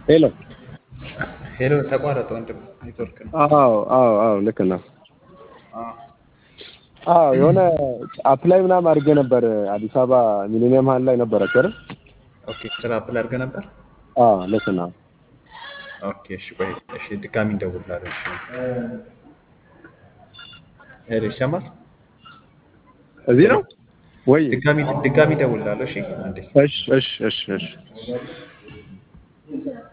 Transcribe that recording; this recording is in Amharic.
ሄሎ ሄሎ ተቋረጠ ወንድም ኔትወርክ ነው። አዎ ልክ ነው። የሆነ አፕላይ ምናምን አድርጌ ነበር አዲስ አበባ ሚሊኒየም ሀል ላይ ነበረ አይደል? ኦኬ ስራ አፕላይ አድርገህ ነበር? ልክ ነው። ኦኬ እሺ ቆይ እሺ ድጋሚ እንደውልልሃለሁ። እሺ ሄሎ ይሰማል? እዚህ ነው ወይ? ድጋሚ እደውልልሃለሁ። እሺ አንዴ እሺ